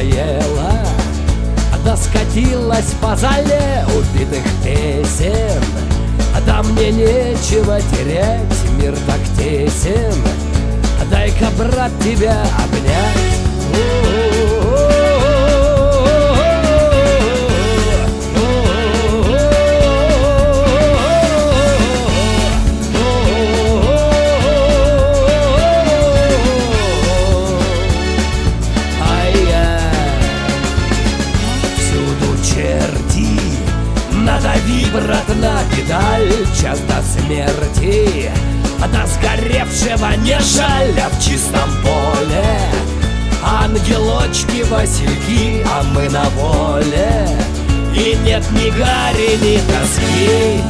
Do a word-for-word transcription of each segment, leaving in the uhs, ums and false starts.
поела, да скатилась по зале убитых песен. Да мне нечего терять, мир так тесен, дай-ка, брат, тебя обнять. Надави, брат, на педаль, час до смерти, до сгоревшего не жаль, а в чистом поле ангелочки, васильки, а мы на воле, и нет ни гари, ни тоски.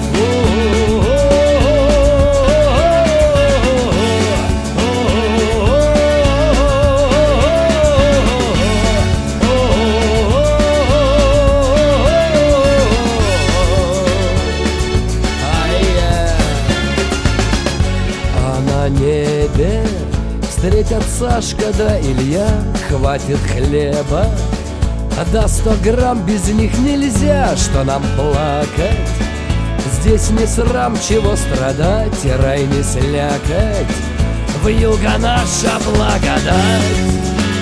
На небе встретят Сашка да Илья, хватит хлеба, да сто грамм без них нельзя. Что нам плакать? Здесь не срам, чего страдать, и рай не слякоть, вьюга наша благодать.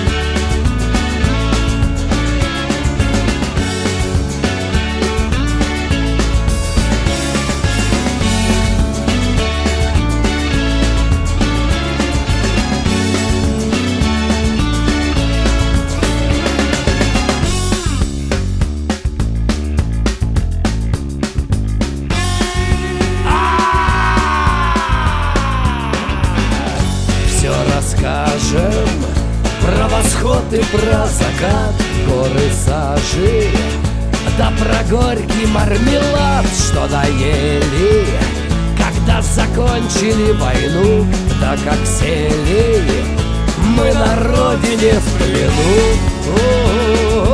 Расскажем про восход и про закат, горы сажи, да про горький мармелад, что доели, когда закончили войну, да как сели мы на родине в плену.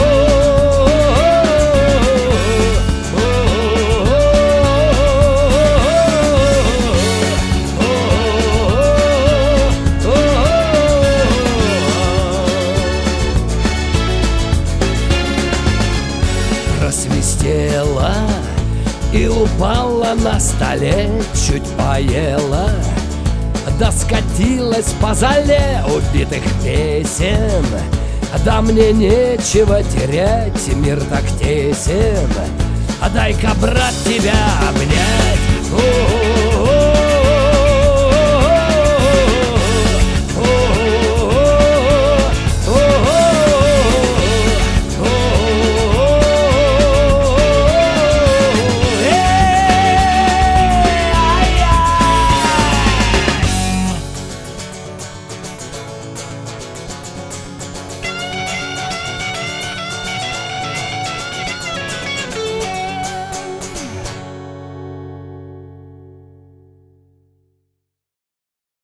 Просвистела и упала на столе, чуть поела, да скатилась по зале убитых песен. Да мне нечего терять, мир так тесен, дай-ка, брат, тебя обнять.